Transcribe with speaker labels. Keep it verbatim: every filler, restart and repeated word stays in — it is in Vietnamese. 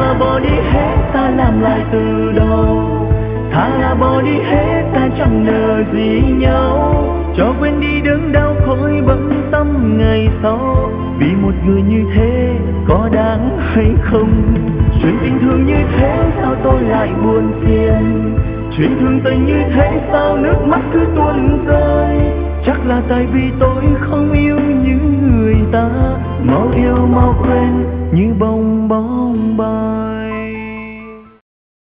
Speaker 1: là bỏ đi hết ta làm lại từ đầu, thà là bỏ đi hết ta chẳng nợ gì nhau, cho quên đi đớn đau khói bận tâm ngày sau. Vì một người như thế có đáng hay không? Chuyện tình thương như thế sao tôi lại buồn phiền? Chuyện thương tình như thế sao nước mắt cứ tuôn rơi? Chắc là tại vì tôi không yêu như người ta, mau yêu mau quên như bông bóng bay.